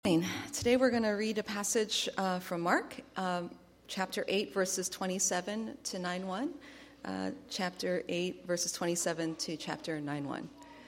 Today we're going to read a passage from Mark, chapter 8, verses 27 to 9:1, chapter 8, verses 27 to chapter 9:1.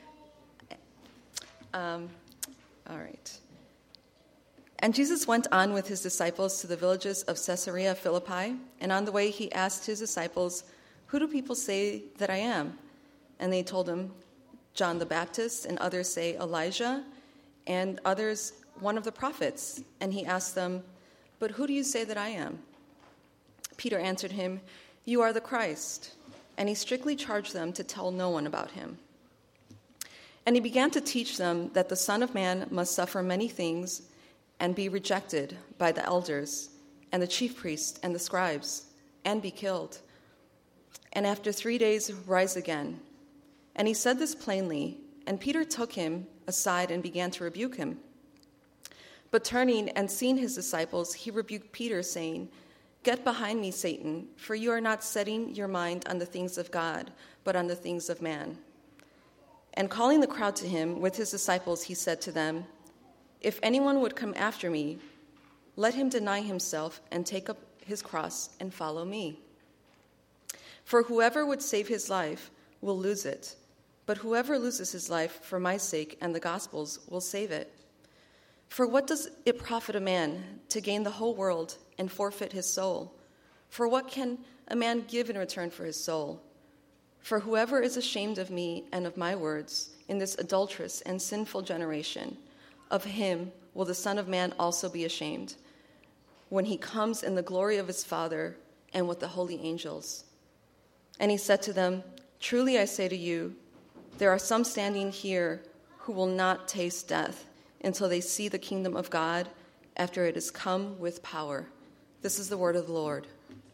All right. And Jesus went on with his disciples to the villages of Caesarea Philippi, and on the way he asked his disciples, "Who do people say that I am?" And they told him, "John the Baptist, and others say Elijah, and others one of the prophets." And he asked them, "But who do you say that I am?" Peter answered him, "You are the Christ." And he strictly charged them to tell no one about him. And he began to teach them that the Son of Man must suffer many things and be rejected by the elders and the chief priests and the scribes, and be killed, and after 3 days rise again. And he said this plainly, and Peter took him aside and began to rebuke him. But turning and seeing his disciples, he rebuked Peter, saying, "Get behind me, Satan, for you are not setting your mind on the things of God, but on the things of man." And calling the crowd to him with his disciples, he said to them, "If anyone would come after me, let him deny himself and take up his cross and follow me. For whoever would save his life will lose it, but whoever loses his life for my sake and the gospel's will save it. For what does it profit a man to gain the whole world and forfeit his soul? For what can a man give in return for his soul? For whoever is ashamed of me and of my words in this adulterous and sinful generation, of him will the Son of Man also be ashamed, when he comes in the glory of his Father and with the holy angels." And he said to them, "Truly I say to you, there are some standing here who will not taste death until they see the kingdom of God after it has come with power." This is the word of the Lord.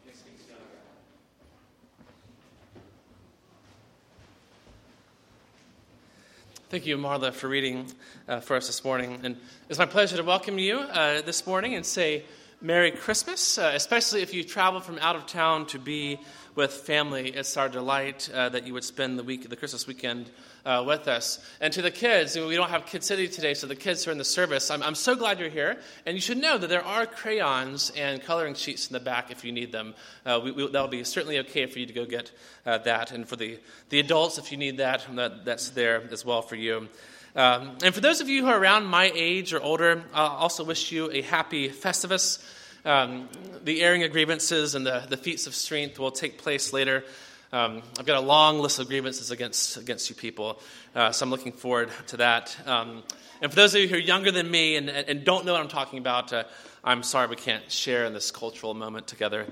Thank you, Marla, for reading for us this morning. And it's my pleasure to welcome you this morning and say Merry Christmas, especially if you travel from out of town to be with family. It's our delight that you would spend the Christmas weekend with us. And to the kids, we don't have Kid City today, so the kids are in the service. I'm so glad you're here. And you should know that there are crayons and coloring sheets in the back if you need them. That'll be certainly okay for you to go get that. And for the adults, if you need that, that's there as well for you. And for those of you who are around my age or older, I'll also wish you a happy Festivus. The airing of grievances and the feats of strength will take place later. I've got a long list of grievances against you people, so I'm looking forward to that. And for those of you who are younger than me and don't know what I'm talking about, I'm sorry we can't share in this cultural moment together.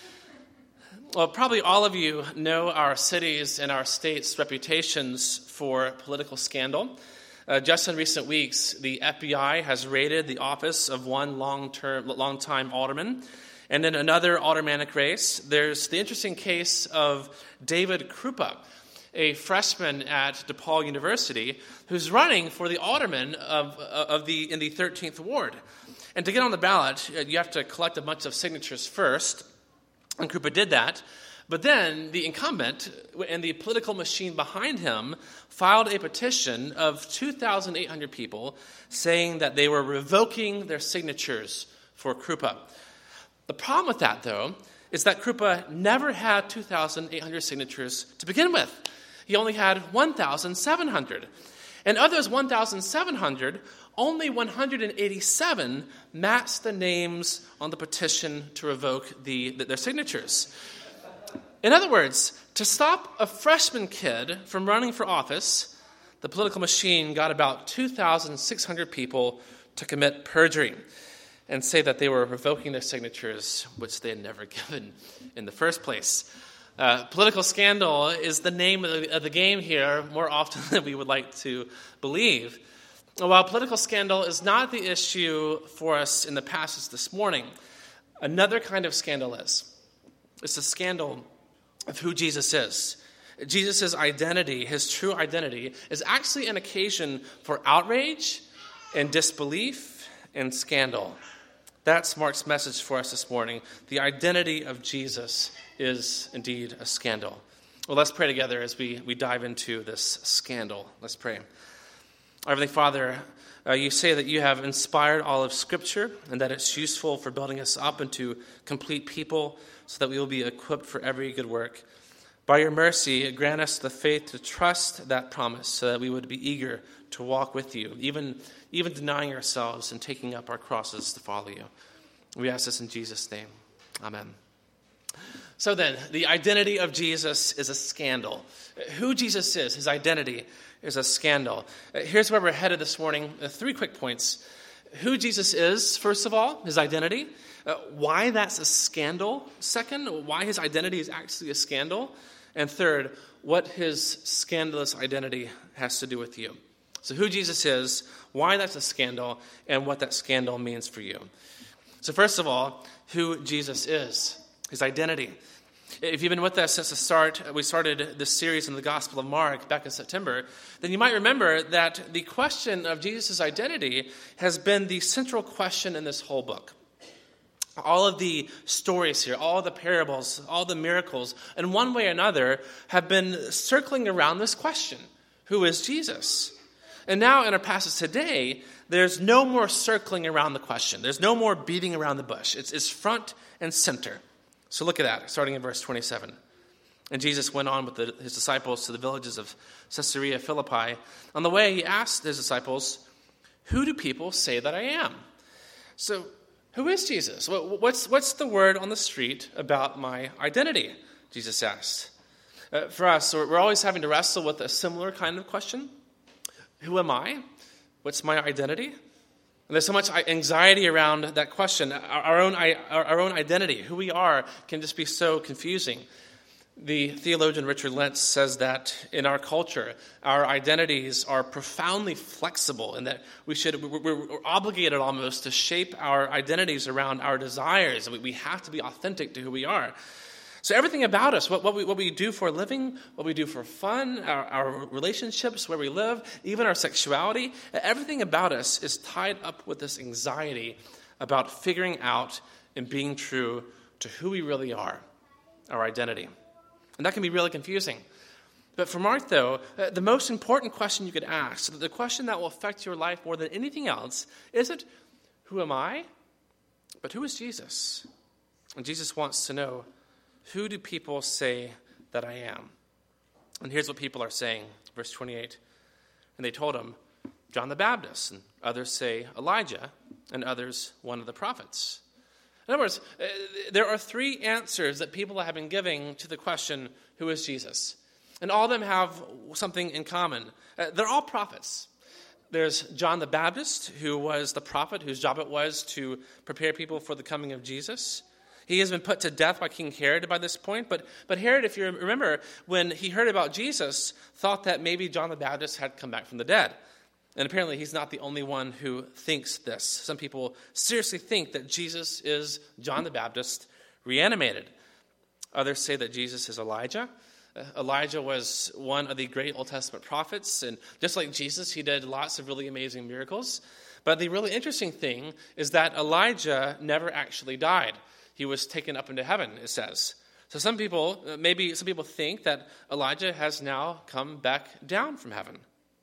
Well, probably all of you know our cities and our state's reputations for political scandal. Just in recent weeks, the FBI has raided the office of one long-time alderman, and in another aldermanic race, there's the interesting case of David Krupa, a freshman at DePaul University, who's running for the alderman in the 13th ward. And to get on the ballot, you have to collect a bunch of signatures first, and Krupa did that. But then the incumbent and the political machine behind him filed a petition of 2,800 people saying that they were revoking their signatures for Krupa. The problem with that, though, is that Krupa never had 2,800 signatures to begin with. He only had 1,700. And of those 1,700, only 187 matched the names on the petition to revoke their signatures. In other words, to stop a freshman kid from running for office, the political machine got about 2,600 people to commit perjury and say that they were revoking their signatures, which they had never given in the first place. Political scandal is the name of the game here more often than we would like to believe. While political scandal is not the issue for us in the passage this morning, another kind of scandal is. It's a scandal of who Jesus is. Jesus' identity, his true identity, is actually an occasion for outrage and disbelief and scandal. That's Mark's message for us this morning. The identity of Jesus is indeed a scandal. Well, let's pray together as we dive into this scandal. Let's pray. Our Heavenly Father, you say that you have inspired all of Scripture and that it's useful for building us up into complete people so that we will be equipped for every good work. By your mercy, grant us the faith to trust that promise so that we would be eager to walk with you, even denying ourselves and taking up our crosses to follow you. We ask this in Jesus' name. Amen. So then, the identity of Jesus is a scandal. Who Jesus is, his identity, is a scandal. Here's where we're headed this morning. 3 quick points. Who Jesus is, first of all, his identity. Why that's a scandal. Second, why his identity is actually a scandal. And third, what his scandalous identity has to do with you. So who Jesus is, why that's a scandal, and what that scandal means for you. So first of all, who Jesus is, his identity. If you've been with us since the start, we started this series in the Gospel of Mark back in September, then you might remember that the question of Jesus' identity has been the central question in this whole book. All of the stories here, all the parables, all the miracles, in one way or another, have been circling around this question. Who is Jesus? And now in our passage today, there's no more circling around the question. There's no more beating around the bush. It's front and center. So look at that, starting in verse 27. And Jesus went on with his disciples to the villages of Caesarea Philippi. On the way, he asked his disciples, "Who do people say that I am?" So, who is Jesus? What's the word on the street about my identity? Jesus asked. For us, we're always having to wrestle with a similar kind of question. Who am I? What's my identity? And there's so much anxiety around that question. Our own identity, who we are, can just be so confusing. The theologian Richard Lentz says that in our culture, our identities are profoundly flexible and that we're obligated almost to shape our identities around our desires. We have to be authentic to who we are. So everything about us, what we do for a living, what we do for fun, our relationships, where we live, even our sexuality, everything about us is tied up with this anxiety about figuring out and being true to who we really are, our identity. And that can be really confusing. But for Mark, though, the most important question you could ask, the question that will affect your life more than anything else, isn't who am I, but who is Jesus? And Jesus wants to know, who do people say that I am? And here's what people are saying, verse 28. And they told him, John the Baptist, and others say Elijah, and others one of the prophets. In other words, there are 3 answers that people have been giving to the question, who is Jesus? And all of them have something in common. They're all prophets. There's John the Baptist, who was the prophet whose job it was to prepare people for the coming of Jesus. He has been put to death by King Herod by this point. But Herod, if you remember, when he heard about Jesus, thought that maybe John the Baptist had come back from the dead. And apparently he's not the only one who thinks this. Some people seriously think that Jesus is John the Baptist reanimated. Others say that Jesus is Elijah. Elijah was one of the great Old Testament prophets. And just like Jesus, he did lots of really amazing miracles. But the really interesting thing is that Elijah never actually died. He was taken up into heaven, it says. So some people think that Elijah has now come back down from heaven.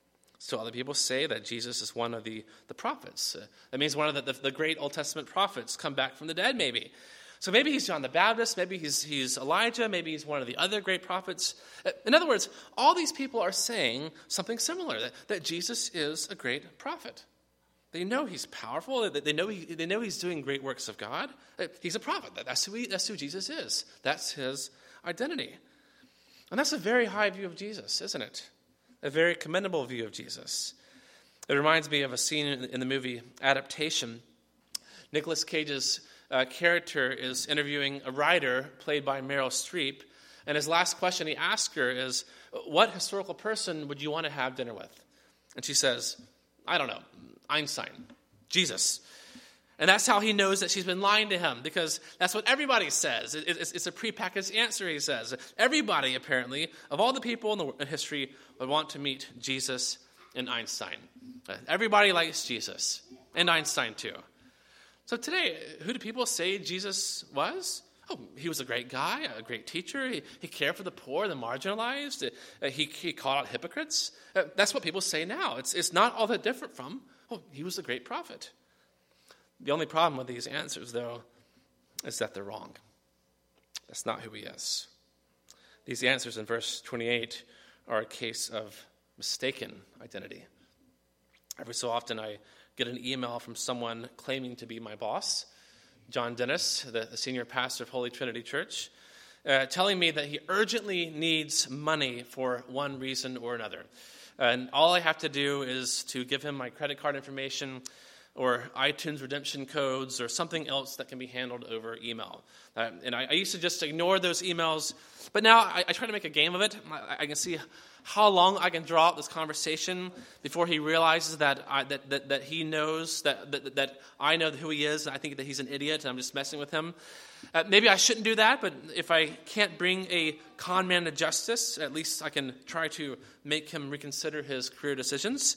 So other people say that Jesus is one of the prophets. That means one of the great Old Testament prophets come back from the dead, maybe. So maybe he's John the Baptist, maybe he's Elijah, maybe he's one of the other great prophets. In other words, all these people are saying something similar, that Jesus is a great prophet. They know he's powerful. They know he's doing great works of God. He's a prophet. That's who Jesus is. That's his identity. And that's a very high view of Jesus, isn't it? A very commendable view of Jesus. It reminds me of a scene in the movie Adaptation. Nicolas Cage's character is interviewing a writer played by Meryl Streep, and his last question he asks her is, what historical person would you want to have dinner with? And she says, I don't know, Einstein, Jesus. And that's how he knows that she's been lying to him, because that's what everybody says. It's a prepackaged answer, he says. Everybody, apparently, of all the people in history, would want to meet Jesus and Einstein. Everybody likes Jesus, and Einstein too. So today, who do people say Jesus was? Oh, he was a great guy, a great teacher. He cared for the poor, the marginalized. He called out hypocrites. That's what people say now. It's not all that different from, oh, he was a great prophet. The only problem with these answers, though, is that they're wrong. That's not who he is. These answers in verse 28 are a case of mistaken identity. Every so often I get an email from someone claiming to be my boss, John Dennis, the senior pastor of Holy Trinity Church, telling me that he urgently needs money for one reason or another. And all I have to do is to give him my credit card information or iTunes redemption codes or something else that can be handled over email. And I used to just ignore those emails, but now I try to make a game of it. I can see how long I can draw out this conversation before he realizes that he knows that I know who he is, and I think that he's an idiot, and I'm just messing with him. Maybe I shouldn't do that, but if I can't bring a con man to justice, at least I can try to make him reconsider his career decisions.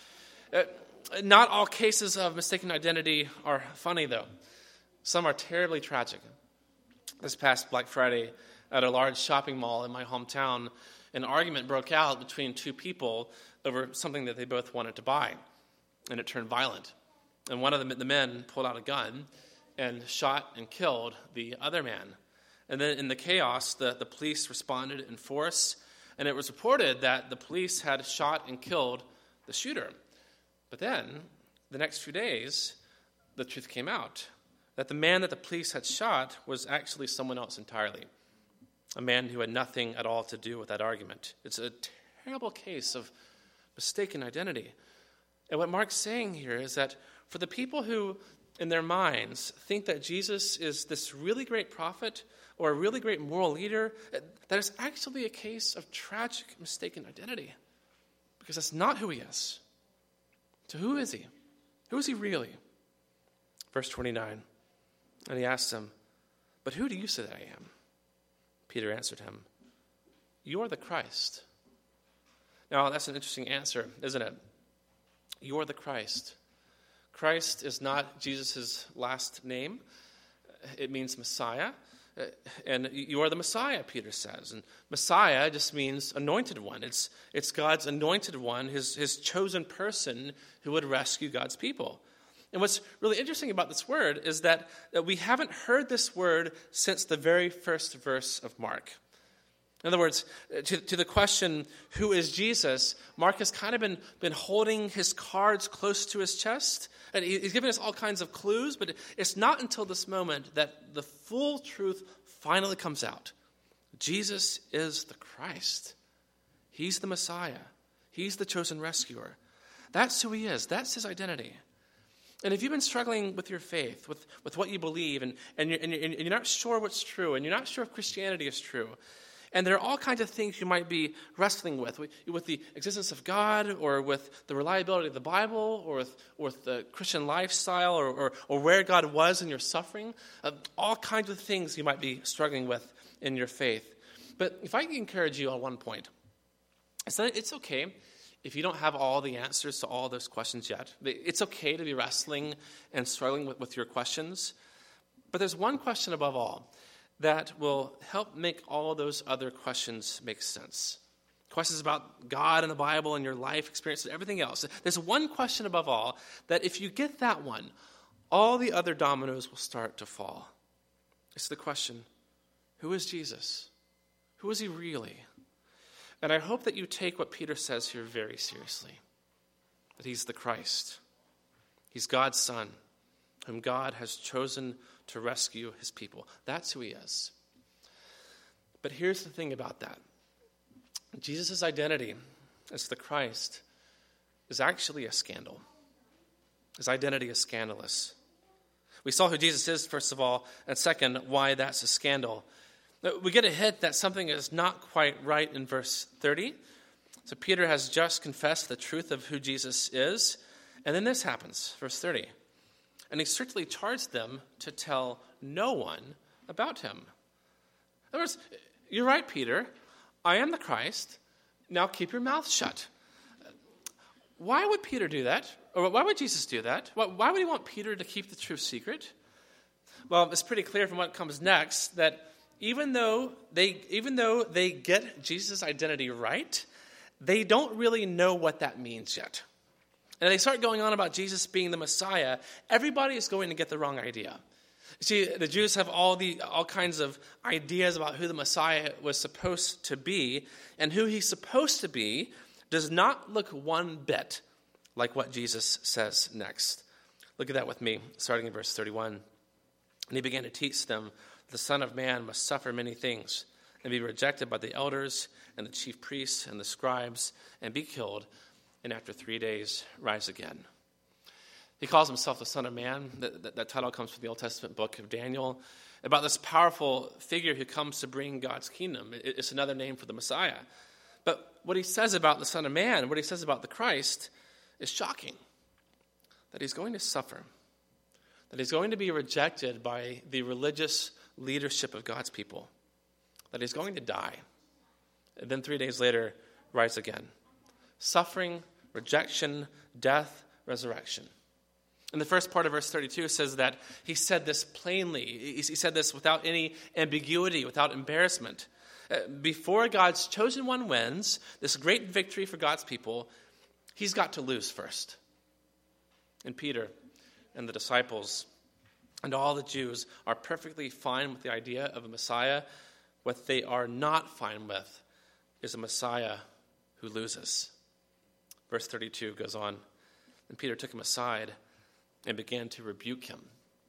Not all cases of mistaken identity are funny, though. Some are terribly tragic. This past Black Friday at a large shopping mall in my hometown, an argument broke out between two people over something that they both wanted to buy, and it turned violent. And one of the men pulled out a gun and shot and killed the other man. And then in the chaos, the police responded in force, and it was reported that the police had shot and killed the shooter. But then, the next few days, the truth came out that the man that the police had shot was actually someone else entirely, a man who had nothing at all to do with that argument. It's a terrible case of mistaken identity. And what Mark's saying here is that for the people who, in their minds, think that Jesus is this really great prophet or a really great moral leader, that is actually a case of tragic mistaken identity, because that's not who he is. So who is he? Who is he really? Verse 29, and he asked him, "But who do you say that I am?" Peter answered him, "You are the Christ." Now, that's an interesting answer, isn't it? You are the Christ. Christ is not Jesus' last name. It means Messiah. And you are the Messiah, Peter says. And Messiah just means anointed one. It's God's anointed one, his chosen person who would rescue God's people. And what's really interesting about this word is that we haven't heard this word since the very first verse of Mark. In other words, to the question, who is Jesus, Mark has kind of been holding his cards close to his chest. And he's giving us all kinds of clues, but it's not until this moment that the full truth finally comes out. Jesus is the Christ. He's the Messiah. He's the chosen rescuer. That's who he is. That's his identity. And if you've been struggling with your faith, with what you believe, and you're not sure what's true, and you're not sure if Christianity is true, and there are all kinds of things you might be wrestling with the existence of God, or with the reliability of the Bible, or with the Christian lifestyle, or where God was in your suffering, all kinds of things you might be struggling with in your faith. But if I can encourage you on one point, it's that it's okay if you don't have all the answers to all those questions yet. It's okay to be wrestling and struggling with your questions. But there's one question above all that will help make all those other questions make sense. Questions about God and the Bible and your life experience and everything else. There's one question above all that if you get that one, all the other dominoes will start to fall. It's the question, who is Jesus? Who is he really? And I hope that you take what Peter says here very seriously, that he's the Christ. He's God's Son, whom God has chosen to rescue his people. That's who he is. But here's the thing about that. Jesus' identity as the Christ is actually a scandal. His identity is scandalous. We saw who Jesus is, first of all, and second, why that's a scandal. We get a hint that something is not quite right in verse 30. So Peter has just confessed the truth of who Jesus is, and then this happens, verse 30. And he strictly charged them to tell no one about him. In other words, you're right, Peter. I am the Christ. Now keep your mouth shut. Why would Peter do that? Or why would Jesus do that? Why would he want Peter to keep the truth secret? Well, it's pretty clear from what comes next that even though they get Jesus' identity right, they don't really know what that means yet. And they start going on about Jesus being the Messiah. Everybody is going to get the wrong idea. See, the Jews have all kinds of ideas about who the Messiah was supposed to be, and who he's supposed to be does not look one bit like what Jesus says next. Look at that with me, starting in verse 31. And he began to teach them, the Son of Man must suffer many things, and be rejected by the elders and the chief priests and the scribes, and be killed, and after 3 days rise again. He calls himself the Son of Man. That title comes from the Old Testament book of Daniel, about this powerful figure who comes to bring God's kingdom. It's another name for the Messiah. But what he says about the Son of Man, what he says about the Christ, is shocking. That he's going to suffer. That he's going to be rejected by the religious leadership of God's people. That he's going to die. And then 3 days later, rise again. Suffering, rejection, death, resurrection. And the first part of verse 32 says that he said this plainly. He said this without any ambiguity, without embarrassment. Before God's chosen one wins, this great victory for God's people, he's got to lose first. And Peter and the disciples and all the Jews are perfectly fine with the idea of a Messiah. What they are not fine with is a Messiah who loses. Verse 32 goes on, and Peter took him aside and began to rebuke him.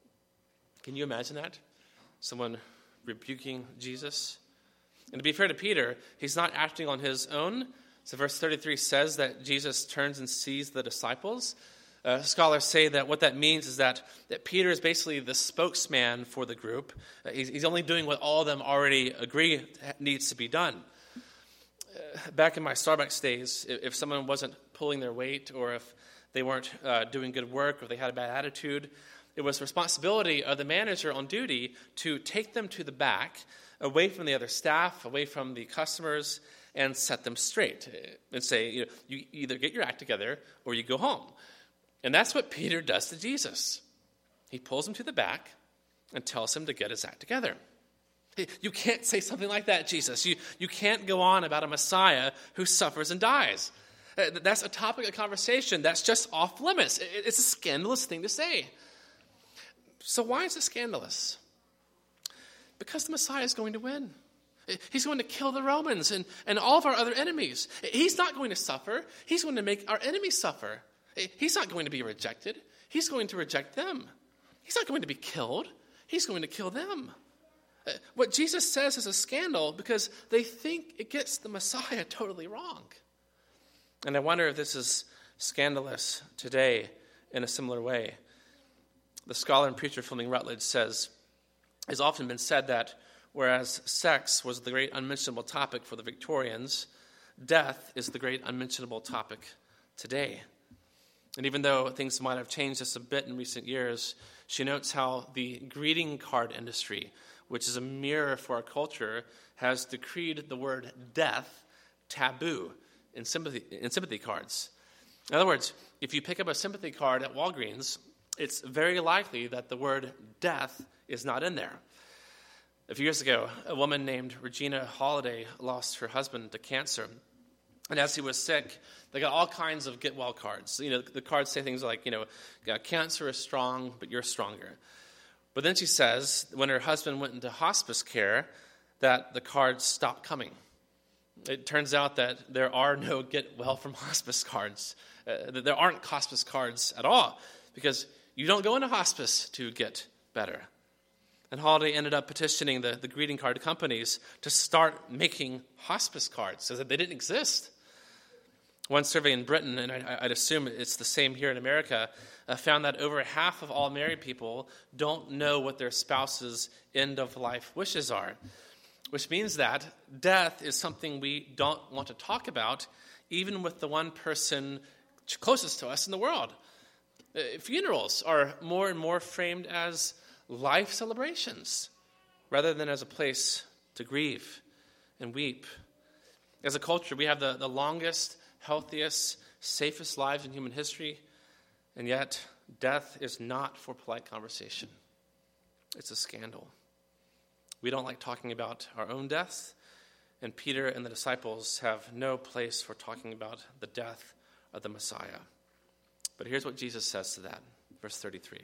Can you imagine that? Someone rebuking Jesus? And to be fair to Peter, he's not acting on his own. So verse 33 says that Jesus turns and sees the disciples. Scholars say that what that means is that Peter is basically the spokesman for the group. He's only doing what all of them already agree needs to be done. Back in my Starbucks days, if someone wasn't pulling their weight, or if they weren't doing good work, or if they had a bad attitude, it was the responsibility of the manager on duty to take them to the back, away from the other staff, away from the customers, and set them straight and say, you either get your act together or you go home. And that's what Peter does to Jesus. He pulls him to the back and tells him to get his act together. You can't say something like that, Jesus. You can't go on about a Messiah who suffers and dies. That's a topic of conversation that's just off limits. It's a scandalous thing to say. So why is it scandalous? Because the Messiah is going to win. He's going to kill the Romans and all of our other enemies. He's not going to suffer. He's going to make our enemies suffer. He's not going to be rejected. He's going to reject them. He's not going to be killed. He's going to kill them. What Jesus says is a scandal because they think it gets the Messiah totally wrong. And I wonder if this is scandalous today in a similar way. The scholar and preacher Fleming Rutledge says, it's often been said that whereas sex was the great unmentionable topic for the Victorians, death is the great unmentionable topic today. And even though things might have changed just a bit in recent years, she notes how the greeting card industry, which is a mirror for our culture, has decreed the word death taboo in sympathy cards. In other words, if you pick up a sympathy card at Walgreens, it's very likely that the word death is not in there. A few years ago, a woman named Regina Holiday lost her husband to cancer. And as he was sick, they got all kinds of get well cards. The cards say things like, cancer is strong, but you're stronger. But then she says, when her husband went into hospice care, that the cards stopped coming. It turns out that there are no get well from hospice cards. There aren't hospice cards at all, because you don't go into hospice to get better. And Holiday ended up petitioning the greeting card companies to start making hospice cards so that they didn't exist. One survey in Britain, and I'd assume it's the same here in America, found that over half of all married people don't know what their spouse's end-of-life wishes are, which means that death is something we don't want to talk about, even with the one person closest to us in the world. Funerals are more and more framed as life celebrations rather than as a place to grieve and weep. As a culture, we have the longest, healthiest, safest lives in human history, and yet death is not for polite conversation. It's a scandal. We don't like talking about our own death, and Peter and the disciples have no place for talking about the death of the Messiah. But here's what Jesus says to that, verse 33.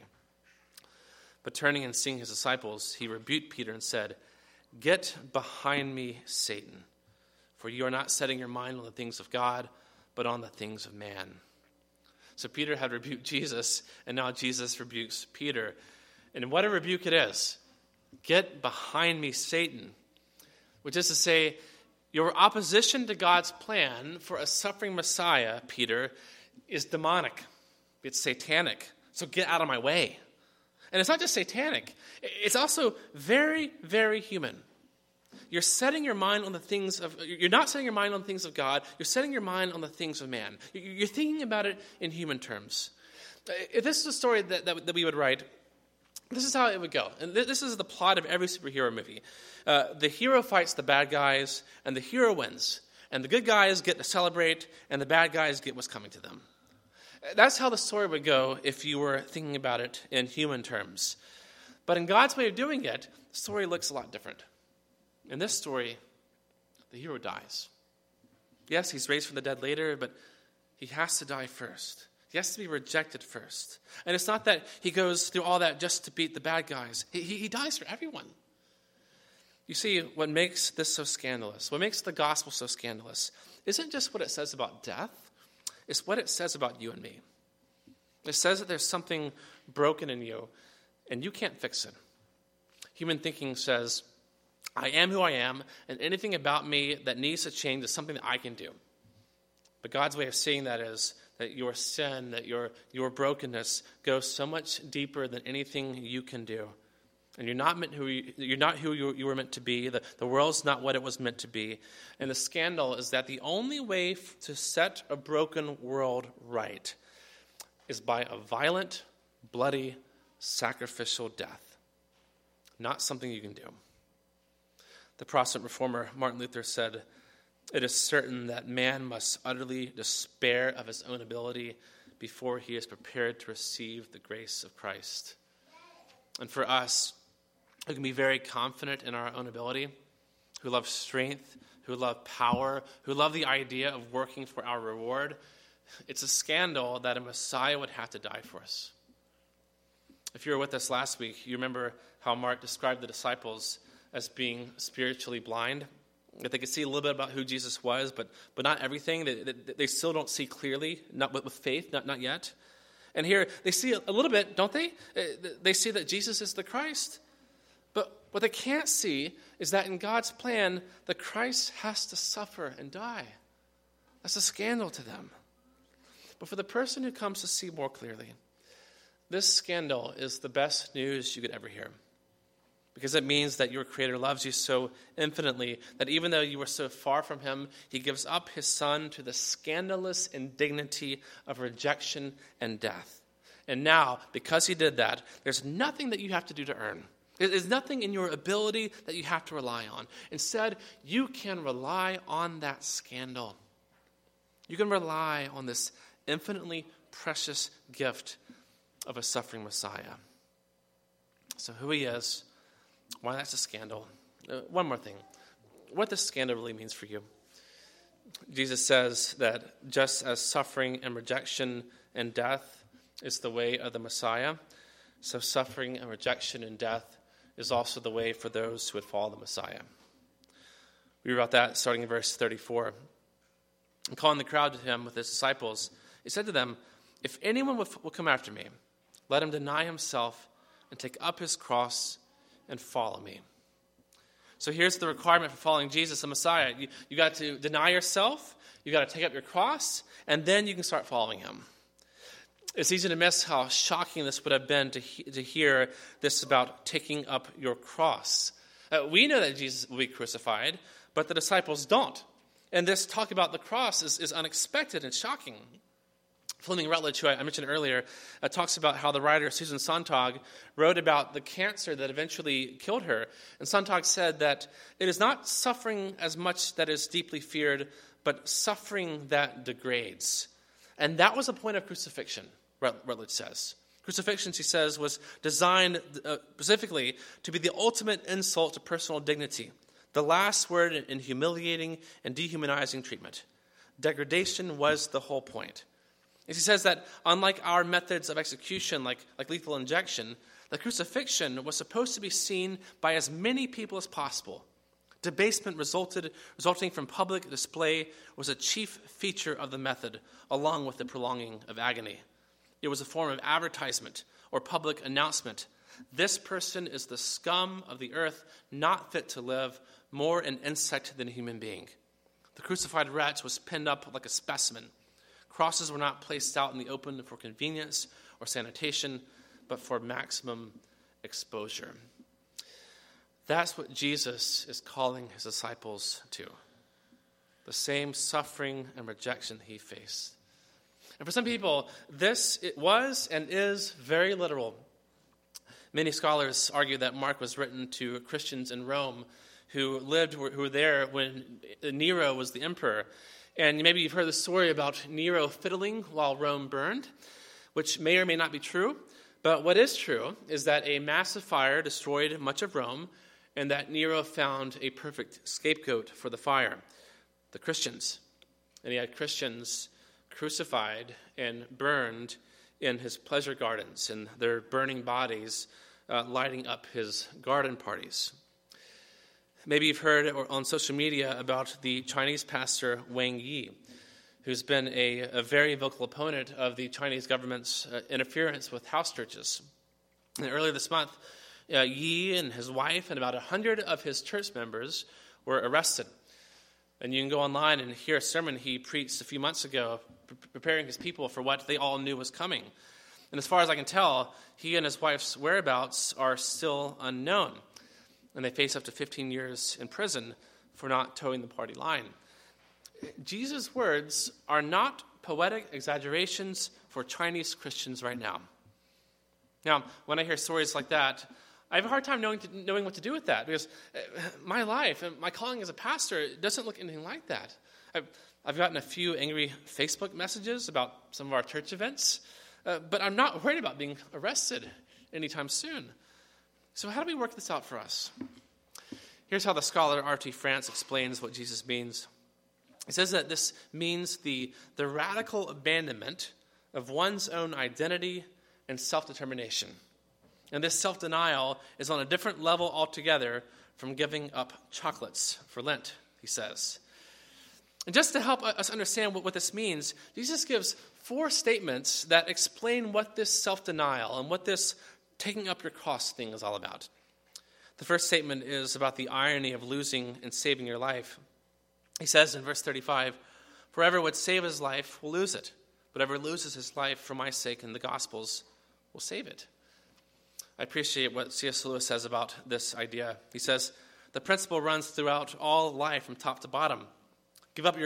But turning and seeing his disciples, he rebuked Peter and said, "Get behind me, Satan, for you are not setting your mind on the things of God, but on the things of man." So Peter had rebuked Jesus, and now Jesus rebukes Peter. And what a rebuke it is. Get behind me, Satan. Which is to say, your opposition to God's plan for a suffering Messiah, Peter, is demonic. It's satanic. So get out of my way. And it's not just satanic. It's also very, very human. You're setting your mind on the things of, you're not setting your mind on the things of God. You're setting your mind on the things of man. You're thinking about it in human terms. If this is a story that we would write, this is how it would go. And this is the plot of every superhero movie. The hero fights the bad guys, and the hero wins. And the good guys get to celebrate, and the bad guys get what's coming to them. That's how the story would go if you were thinking about it in human terms. But in God's way of doing it, the story looks a lot different. In this story, the hero dies. Yes, he's raised from the dead later, but he has to die first. He has to be rejected first. And it's not that he goes through all that just to beat the bad guys. He dies for everyone. You see, what makes this so scandalous, what makes the gospel so scandalous, isn't just what it says about death, it's what it says about you and me. It says that there's something broken in you, and you can't fix it. Human thinking says, I am who I am, and anything about me that needs to change is something that I can do. But God's way of seeing that is that your sin, that your brokenness goes so much deeper than anything you can do. And you're not who you were meant to be. The world's not what it was meant to be. And the scandal is that the only way to set a broken world right is by a violent, bloody, sacrificial death. Not something you can do. The Protestant reformer Martin Luther said, "It is certain that man must utterly despair of his own ability before he is prepared to receive the grace of Christ." And for us, who can be very confident in our own ability, who love strength, who love power, who love the idea of working for our reward, it's a scandal that a Messiah would have to die for us. If you were with us last week, you remember how Mark described the disciples as being spiritually blind. That they could see a little bit about who Jesus was, but not everything. They still don't see clearly, not with faith, not yet. And here they see a little bit, don't they? They see that Jesus is the Christ. But what they can't see is that in God's plan, the Christ has to suffer and die. That's a scandal to them. But for the person who comes to see more clearly, this scandal is the best news you could ever hear. Because it means that your Creator loves you so infinitely that even though you were so far from him, he gives up his Son to the scandalous indignity of rejection and death. And now, because he did that, there's nothing that you have to do to earn. There's nothing in your ability that you have to rely on. Instead, you can rely on that scandal. You can rely on this infinitely precious gift of a suffering Messiah. So who he is, why that's a scandal. One more thing. What this scandal really means for you. Jesus says that just as suffering and rejection and death is the way of the Messiah, so suffering and rejection and death is also the way for those who would follow the Messiah. We read about that starting in verse 34. And calling the crowd to him with his disciples, he said to them, "If anyone will come after me, let him deny himself and take up his cross and follow me." So here's the requirement for following Jesus, the Messiah. You got to deny yourself, you got to take up your cross, and then you can start following him. It's easy to miss how shocking this would have been to hear this about taking up your cross. We know that Jesus will be crucified, but the disciples don't. And this talk about the cross is unexpected and shocking. Fleming Rutledge, who I mentioned earlier, talks about how the writer Susan Sontag wrote about the cancer that eventually killed her. And Sontag said that it is not suffering as much that is deeply feared, but suffering that degrades. And that was the point of crucifixion, Rutledge says. Crucifixion, she says, was designed specifically to be the ultimate insult to personal dignity, the last word in humiliating and dehumanizing treatment. Degradation was the whole point. And she says that unlike our methods of execution, like lethal injection, the crucifixion was supposed to be seen by as many people as possible. Debasement resulting from public display was a chief feature of the method, along with the prolonging of agony. It was a form of advertisement or public announcement. This person is the scum of the earth, not fit to live, more an insect than a human being. The crucified wretch was pinned up like a specimen. Crosses were not placed out in the open for convenience or sanitation, but for maximum exposure. That's what Jesus is calling his disciples to. The same suffering and rejection he faced. And for some people, it was and is very literal. Many scholars argue that Mark was written to Christians in Rome who were there when Nero was the emperor. And maybe you've heard the story about Nero fiddling while Rome burned, which may or may not be true. But what is true is that a massive fire destroyed much of Rome, and that Nero found a perfect scapegoat for the fire, the Christians. And he had Christians crucified and burned in his pleasure gardens, and their burning bodies lighting up his garden parties. Maybe you've heard on social media about the Chinese pastor Wang Yi, who's been a very vocal opponent of the Chinese government's interference with house churches. And earlier this month, Yi and his wife and about 100 of his church members were arrested. And you can go online and hear a sermon he preached a few months ago, preparing his people for what they all knew was coming. And as far as I can tell, he and his wife's whereabouts are still unknown. And they face up to 15 years in prison for not towing the party line. Jesus' words are not poetic exaggerations for Chinese Christians right now. Now, when I hear stories like that, I have a hard time knowing what to do with that, because my life and my calling as a pastor doesn't look anything like that. I've gotten a few angry Facebook messages about some of our church events, but I'm not worried about being arrested anytime soon. So how do we work this out for us? Here's how the scholar R.T. France explains what Jesus means. He says that this means the radical abandonment of one's own identity and self-determination. And this self-denial is on a different level altogether from giving up chocolates for Lent, he says. And just to help us understand what this means, Jesus gives 4 statements that explain what this self-denial and what this taking up your cross thing is all about. The first statement is about the irony of losing and saving your life. He says in verse 35, "For whoever would save his life will lose it, but whoever loses his life for my sake and the gospel's will save it." I appreciate what C.S. Lewis says about this idea. He says, the principle runs throughout all life from top to bottom. Give up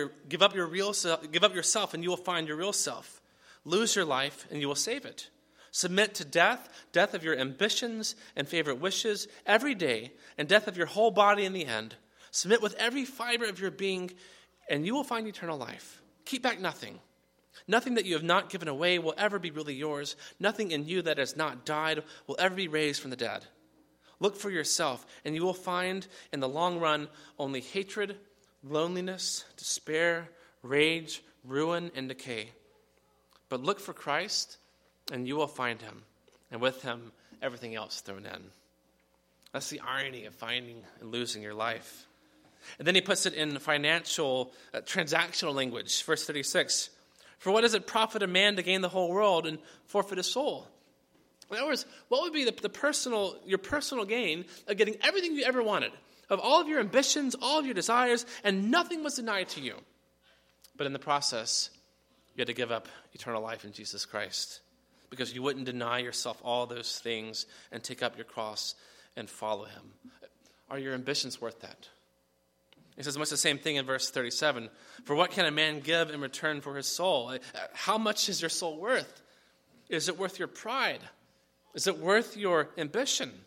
yourself and you will find your real self. Lose your life and you will save it. Submit to death of your ambitions and favorite wishes every day, and death of your whole body in the end. Submit with every fiber of your being, and you will find eternal life. Keep back nothing. Nothing that you have not given away will ever be really yours. Nothing in you that has not died will ever be raised from the dead. Look for yourself, and you will find in the long run only hatred, loneliness, despair, rage, ruin, and decay. But look for Christ, and you will find him, and with him, everything else thrown in. That's the irony of finding and losing your life. And then he puts it in financial, transactional language. Verse 36, "For what does it profit a man to gain the whole world and forfeit his soul?" In other words, what would be your personal gain of getting everything you ever wanted, of all of your ambitions, all of your desires, and nothing was denied to you? But in the process, you had to give up eternal life in Jesus Christ, because you wouldn't deny yourself all those things and take up your cross and follow him. Are your ambitions worth that? He says much the same thing in verse 37. "For what can a man give in return for his soul?" How much is your soul worth? Is it worth your pride? Is it worth your ambition?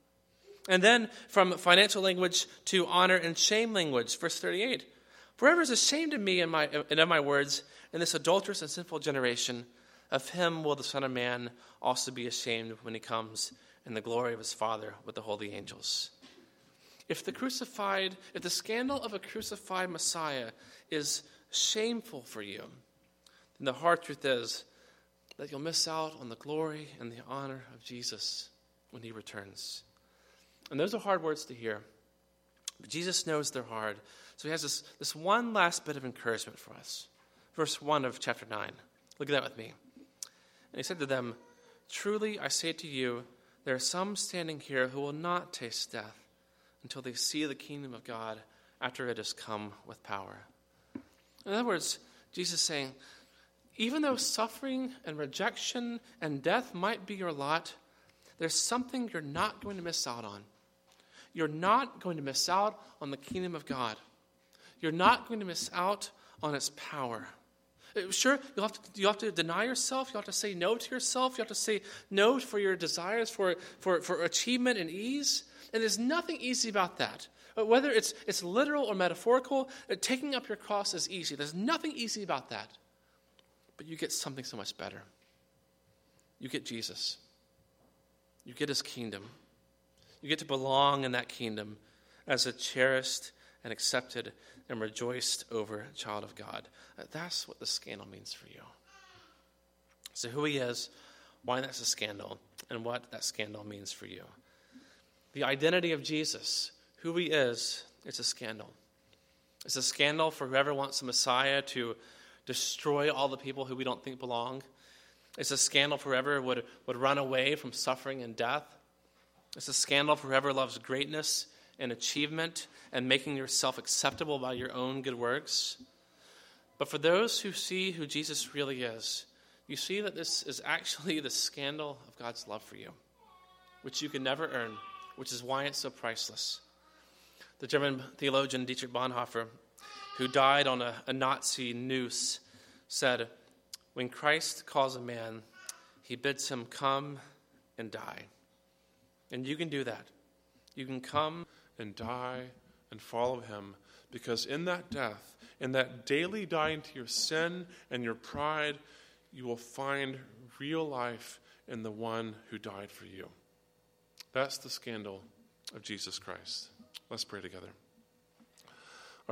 And then from financial language to honor and shame language, verse 38. "For whoever is ashamed of me and of my words in this adulterous and sinful generation, Of him will the Son of Man also be ashamed when he comes in the glory of his Father with the holy angels. If the scandal of a crucified Messiah is shameful for you, then the hard truth is that you'll miss out on the glory and the honor of Jesus when he returns. And those are hard words to hear. But Jesus knows they're hard. So he has this one last bit of encouragement for us. Verse 1 of chapter 9. Look at that with me. And he said to them, "Truly I say to you, there are some standing here who will not taste death until they see the kingdom of God after it has come with power." In other words, Jesus is saying, even though suffering and rejection and death might be your lot, there's something you're not going to miss out on. You're not going to miss out on the kingdom of God. You're not going to miss out on its power. Sure, you'll have to deny yourself. You'll have to say no to yourself. You'll have to say no for your desires for achievement and ease. And there's nothing easy about that. Whether it's literal or metaphorical, taking up your cross is easy. There's nothing easy about that. But you get something so much better. You get Jesus. You get his kingdom. You get to belong in that kingdom as a cherished and accepted and rejoiced over child of God. That's what the scandal means for you. So who he is, why that's a scandal, and what that scandal means for you. The identity of Jesus, who he is, it's a scandal. It's a scandal for whoever wants the Messiah to destroy all the people who we don't think belong. It's a scandal for whoever would run away from suffering and death. It's a scandal for whoever loves greatness and achievement and making yourself acceptable by your own good works. But for those who see who Jesus really is, you see that this is actually the scandal of God's love for you, which you can never earn, which is why it's so priceless. The German theologian Dietrich Bonhoeffer, who died on a Nazi noose, said, "When Christ calls a man, he bids him come and die." And you can do that. You can come and die and follow him, because in that death, in that daily dying to your sin and your pride, you will find real life in the one who died for you. That's the scandal of Jesus Christ. Let's pray together.